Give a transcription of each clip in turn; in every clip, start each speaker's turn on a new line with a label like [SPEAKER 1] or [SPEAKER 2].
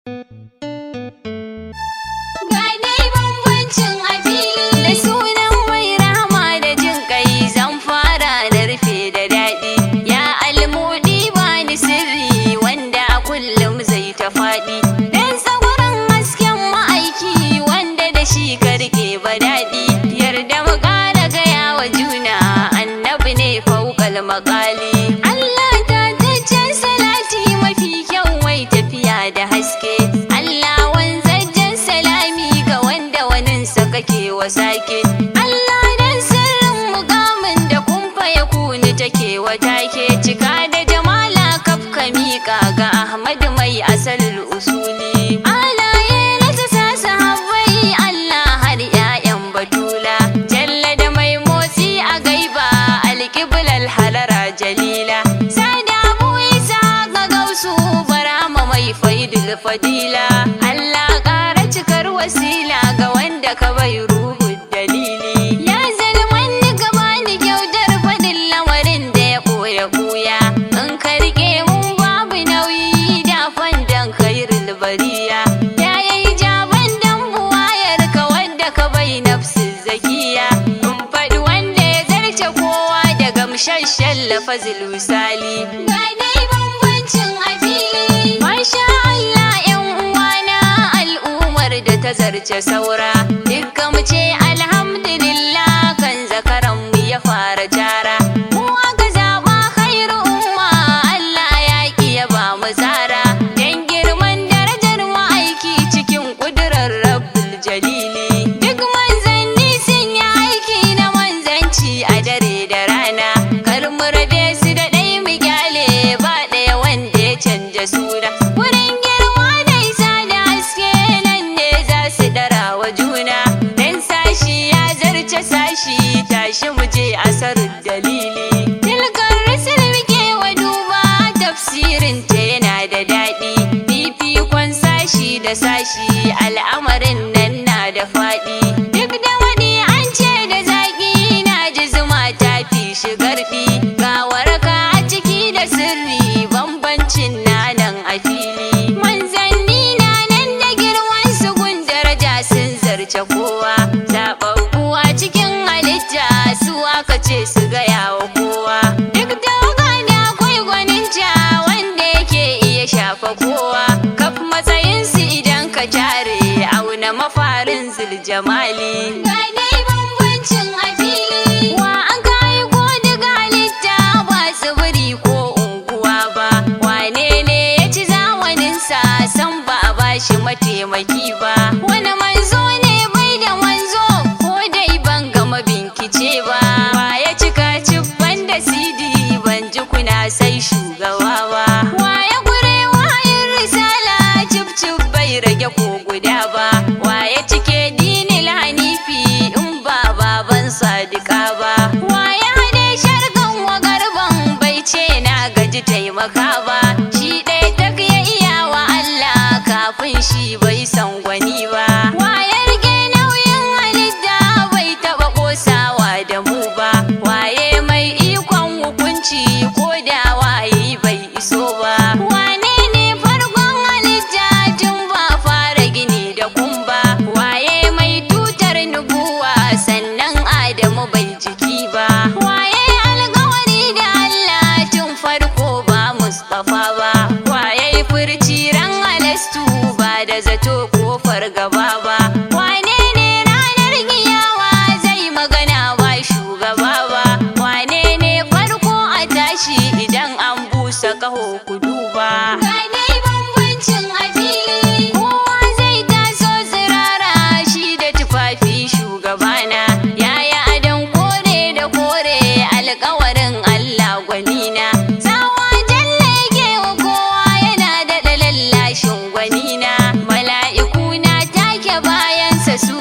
[SPEAKER 1] Makali Allah ta taccen salati mafi kyau wai tafiya da haske. Allah wanzajjen salami ga wanda waninsa kake wasake. Allah dan sirrin mukamin da kumfa ya kuni take watake. Cika da jamala kafka miƙa ga Ahmad mai asalin usuli. Alaye na ta sa sahabbai Allah har 'ya'yan Batula. Jalla da mai motsi a gaiba alƙiblar halara jalila. Sada Abu Isa ga gausu barama mai faidul fadila. Allah ƙara cikar wasila ga wanda ka bai ruhu dalili. Ya zalman ni gaba ni kyautar fadin lamarin da ya ɓuya. In ka riƙe mun babu nauyi da fandan khairul bariya. Ya yi jaban dan buwayar ka wanda ka bai nafsin zakiya. In faɗi wanda ya zarce kowa da gamsasshen lafazil misali. Ga dai bambancin a fili. Masha Allah 'yan uwana al'ummar da ta zarce saura. Dukkan mu ce alhamdulillah kan zakaran mu ya fara jara. Mu aka zaɓa khairu umma Allah ya ki ya ba mu tsara. Dan girman darajar mu aiki cikin ƙudurar Rabbul Jalili. Duk manzanni sun yi aiki na manzanci a dare da rana. Kar mu rabe su da ɗai mu gyale ba ɗaya wanda ya canja suna. Wurin girma da isa da haske nan ne za su ɗara wa juna. Dan sashi ya zarce sashi tashi mu je asarin dalili. Tilkar rusul muke wa duba tafsirin ta yana da daɗi. Fifikon sashi da sashi al'amarin nan na da faɗi. Duk da wani an ce da zaƙi na ji zuma ta fi shi garfi. Ga waraka a ciki da sirri bambancin na nan a fili. Manzanni na nan da girman su gun daraja sun zarce kowa. Zaɓaɓɓu a cikin halitta su aka ce su gaya wa kowa. Duk da waka da akwai gwaninta wanda yake iya shafa kowa. Kaf matsayinsu idan ka tare auna mafarin zuljamali. Ga dai bambancin a fili. Wa an kai ko daga halitta ba tsibiri ko unguwa ba. Wane ne ya ci zamaninsa san ba a bashi mataimaki ba. Wani manzo ne bai da manzo ko dai ban gama binkice ba. Wa ya cika cibban da sidi ban ji kuna sai shugaba ba. Wa ya gure wahayin risala cib bai rage ko guda ba. Wa ya cike dinil hanifi in ba baban sadika ba. Wa ya hade sharkan wa garban bai ce na gaji taimaka ba. Shi ɗaya tak ya iya wa Allah kafin shi bai san gwani ba. Wa ya rike nauyin halitta bai taɓa ƙosawa da mu ba. Waye mai ikon hukunci ko da waye bai iso ba. Wane ne farkon halitta tun ba fara gini da kumba. Waye mai tutar nubuwa sannan Adamu bai jiki ba. Waye alƙawari da Allah tun farko ba Mustafa ba. Waye furci ran halastu ba da zato ko fargaba ba. Wane ne ranar giyawa zai magana ba shugaba ba. Wane ne farko a tashi idan an busa kaho ku duba. Ga dai bambancin a fili. Kowa zai taso tsirara shi da tufafi shugabana. Yaya adon kore da kore alƙawarin Allah gwanina. Tsawa jalla yake wa kowa yana da lallashin gwanina. Mala'iku na take bayansa su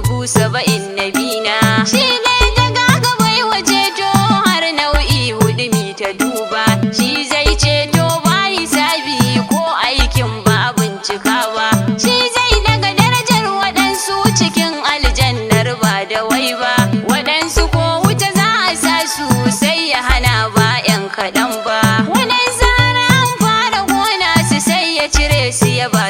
[SPEAKER 1] 70,000 nabina. Shi ne daga gabai wa ceto har nau'i hudu mi ta duba. Shi zai ceto ba hisabi ko aikin ba bincika ba. Shi zai daga darajar waɗansu cikin aljannar ba da wai ba. Waɗansu ko wuta za a sa su sai ya hana ba 'yan kaɗan ba. Waɗansu har an fara gona su sai ya cire su ya ba su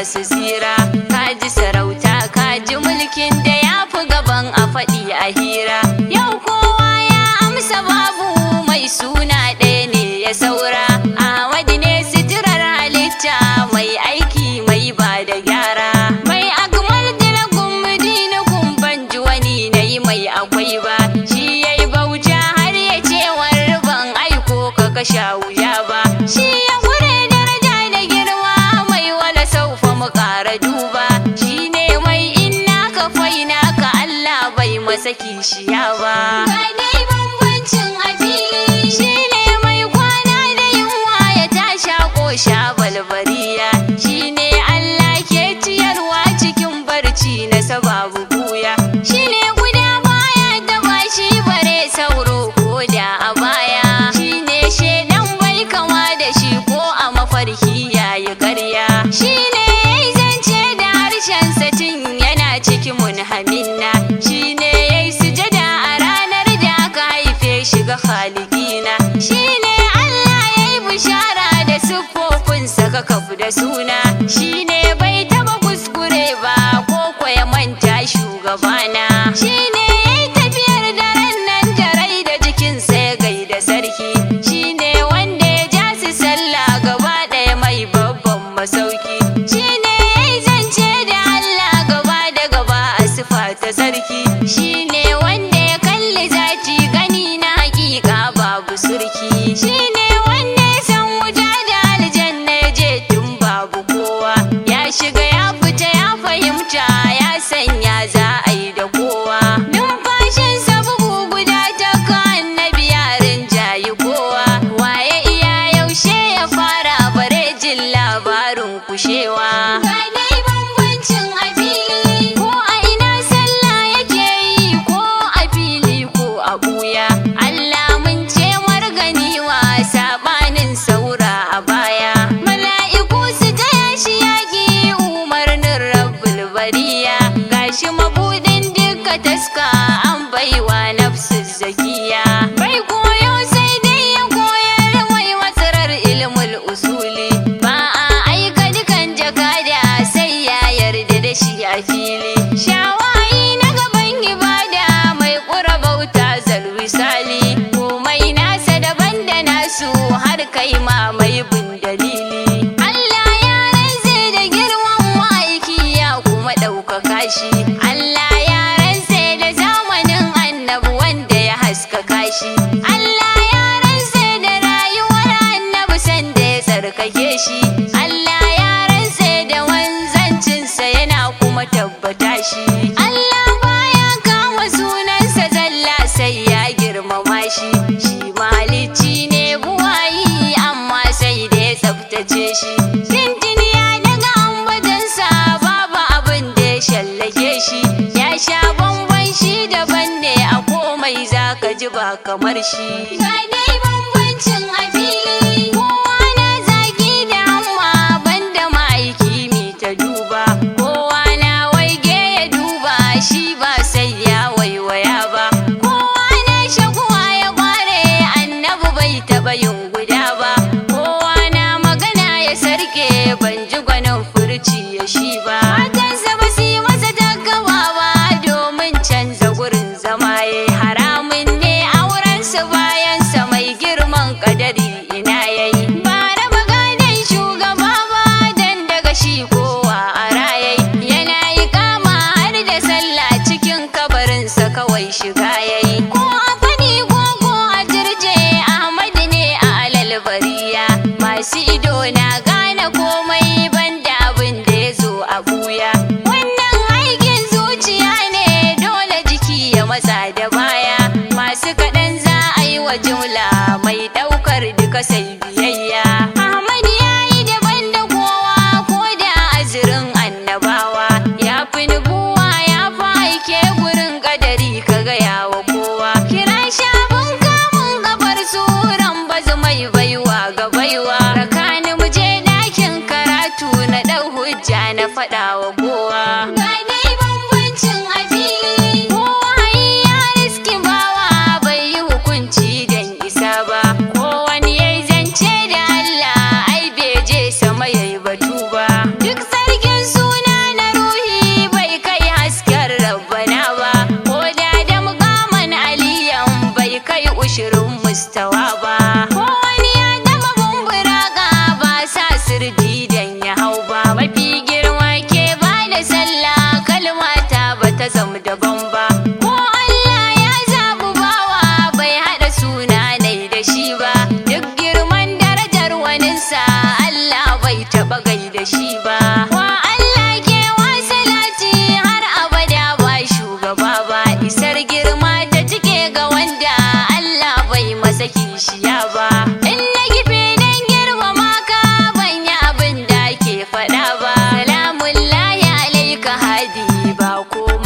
[SPEAKER 1] basira, ka ji sarauta ka ji mulkin da ya fi gaban a faɗi a hira. Yau kowa ya amsa babu mai suna ɗaya ne ya saura. Ahmadu ne sitirar halitta mai aiki mai ba da gyara. Mai akmal dilakun dinakun ban ji wani na yi mai akwai ba. Shi ya yi bauta har ya ce ban aiko ka kasha wuya ba. Shi ya gure daraja da girma mai wala saufa mu ƙara duba. Shi ne mai inna ka faina ka Allah bai masa kishiya ba. Ga dai bambancin a fili. Shi ne mai kwana da yunwa ya tasha ko sha balbariya. Shi ne Allah ke ciyarwa cikin barci na sababu buya. Shi ne guda baya da bashi bare sauro ko da a baya. Shi ne shedan bai kama da shi ko a mafarki yayi karya. Shi ne yayi zance da harshen satin yana cikin munhaminna. Shi ne yayi sujada a ranar da aka haife shi ga Khaliqina. Shi ne Allah yayi bishara da siffofinsa ka kafu da suna. Shi ne bai taba kuskure ba ko ya manta shugabana. Shi ne yayi tafiyar daren nan da rai da jikinsa ya gaida sarki. Shi ne wanda ya ja su sallah gaba ɗaya mai babban masauki. Shi ne yayi zance da Allah gaba da gaba a sifa ta sarki. Shi ne wanda ya kalli zati gani na hakika babu surki. Shi ne wanda ya san wuta da aljanna ya je tun babu kowa. Ya shiga ya fita ya fahimta ya sanya za a yi da kowa. Numfashinsa bugu guda ta ka annabi yarin jayi kowa. Waye iya yaushe ya fara bare jin labarin kushewa. Ga dai bambancin a fili. Ko a ina sallah yake yi ko a fili ko a buya. Allah mun ce marganiwa sabanin saura a baya. Mala'iku su taya shi yaƙi umarnin rabbul bariya. Gashi mabudin duka taska an baiwa nafsu zakiya. Bai koyo sai dai ya koyar mai matsarar ilmul usuli. Ba a aika dukan jakada sai ya yarda da shi a fili. Shawayi na gaban ibada mai ƙura bauta zalwisali. Komai nasa daban da nasu har kai ma mai bin dalili. Allah ya rantse da girman ma'aiki ya kuma ɗaukaka shi. Allah ya rantse da zamanin annabi wanda ya haskaka shi. Allah ya rantse da rayuwar annabi sanda ya tsarkake shi. Allah ya rantse da wanzancinsa yana kuma tabbata shi. Allah baya kama sunansa zalla sai ya girmama shi. Shi mahalicci ne buwayi amma sai da ya tsaftace shi. Tintini ya daga ambatansa babu abin da ya shallake shi. Ya sha bamban shi daban ne a komai zaka ji ba kamar shi. Ga dai bambancin a fili. Kowa na zaki da hamma banda ma'aiki mi ta duba. Kowa na waige ya duba shi ba sai ya waiwaya ba. Kowa na shaguwa ya kware annabi bai taba yin guda ba. Kowa na magana ya sarke ban ji gwanin furci ya shi ba. Matansa ba su yi masa takawa ba domin canza gurin zama ya haramun ne aurensa bayansa mai girman kadari ina yayi. Ba raba gadon shugaba ba dan daga shi kowa a rayai. Yana yi kama har da sallah cikin kabarinsa kawai shiga yayi. Ko a fadi ko a turje Ahmadu ne a alal bariya. Masu ido na gane komai banda abin da ya zo a buya. Wannan aikin zuciya ne dole jiki ya matsa da baya. Masu kaɗan za a yi wa jumla mai ɗaukar duka sai biyayya. Ahmad ya yi daban da kowa ko da azirin annabawa. Ya fi nubuwa ya fi aike gurin kadari ka gaya wa kowa. Kira shafin kamun gabar suran bazu mai baiwa ga baiwa. Rakani mu je ɗakin karatu na ɗau hujja na faɗa wa kowa. Ga dai bambancin a fili. Kowa ya riski bawa bai yi hukunci dan isa ba. Ko wani yayi zance da Allah ai bai je sama yayi batu ba. Duk sarkin suna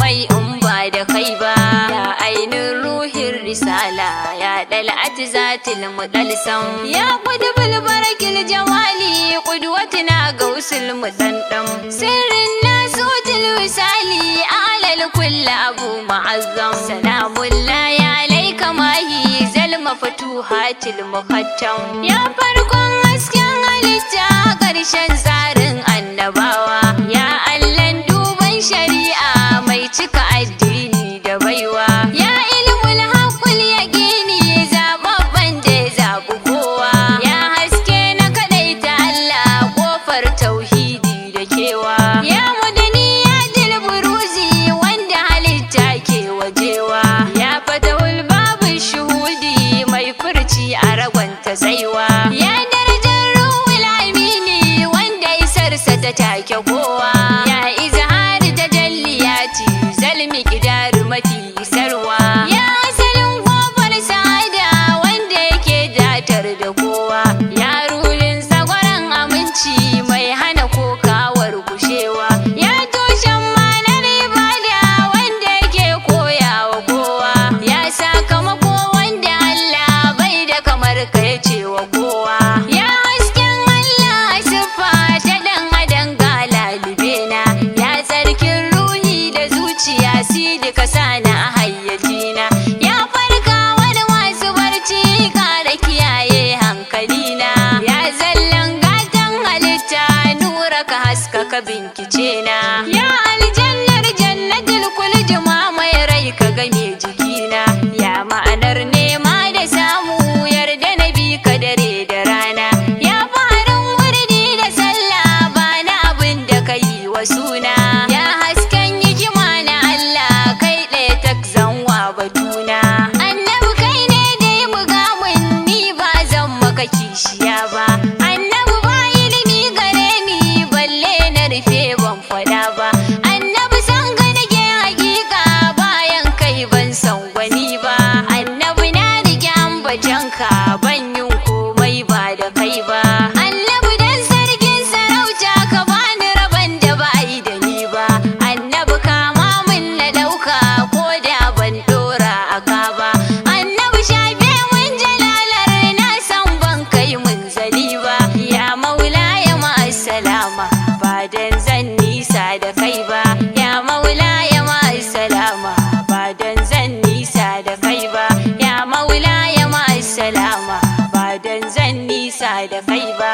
[SPEAKER 1] komai in ba da kai ba. Ya ainin ruhin risala, ya dal'at zatil mudalsam, ya qudbul barakil jawali, qudwatina gausul mudandam, sirrin nasutul wisali, alal kulli abu mu'azzam. Salamullahi alayka mahi zal maftuhatil muqaddam, ya farkon hasken halitta ƙarshen tsarin annabawa, ya Allahn duban shari'a mai cika addini da baiwa, ya ilmul haqqul yaqini zababban da ya zaɓi kowa, ya haske na kaɗaita Allah ƙofar tauhidi da kewa, ya mudani ya dilburuzi wanda halitta ke wajewa, ya fatahul babu shuhudi mai furci a ragwanta tsaiwa, ya darajar ruhul amini wanda isarsa ta take kowa, ya izhari da jalliyati zalmi kidar mafi isarwa, ya asalin kofar sa'ada wanda yake datar da kowa, ya rulin sagwaran aminci mai hana kokawar kushewa, ya tushen manar ibada wanda yake koyawa kowa, ya sakamako wanda Allah bai da kamar ka ya ce wa kowa, ya hasken Allah siffa ta dan adam ga lalibena, ya tsarkin ruhi da zuciya sidi ka sani a hayyacina, ya farka wani masu barci kara kiyaye hankalina, ya zallan gatan halitta nura ka haskaka binkice na, ya aljannar jannatul kulji ma mai rai ka game jikina, ya ma'anar nema da samu yarda na bi ka dare da rana, ya farin wurdi da sallah ba na abin da ka yi wa suna, ya hasken hikima na Allah kai ɗaya tak zanwa batuna, annabi kai ne dai mugamin ni ba zan maka kishiya ba, annabi ba ilimi gare ni balle na rufe ban faɗa ba, annabi san ga nake hakika bayan kai ban san gwani ba, annabi na rike ambatanka ban yin komai ba da kai ba, annabi dan sarkin sarauta ka bani rabon da ba yi da ni ba, annabi kama min na ɗauka ko da ban ɗora aka ba, annabi shafe mun jalalar na san ban kai mun zali ba, ya maula ya ma'assalama ba dan zan nisa da kai ba, ya maula ya ma'assalama ba dan zan nisa da kai ba, ya maula ya ma'assalama ba dan zan nisa da kai ba.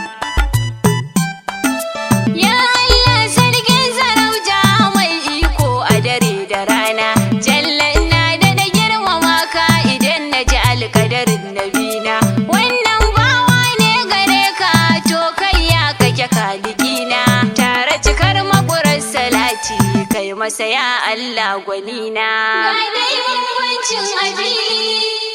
[SPEAKER 1] Ya Allah sarkin sarauta mai iko a dare da rana, jalla ina da girmama ka idan na ji alkadarin nabina, wannan bawa ne gare ka to kai ya kake kalikina, tare cikar makurar salati kai masa ya Allah gwanina. Ga dai bambancin addini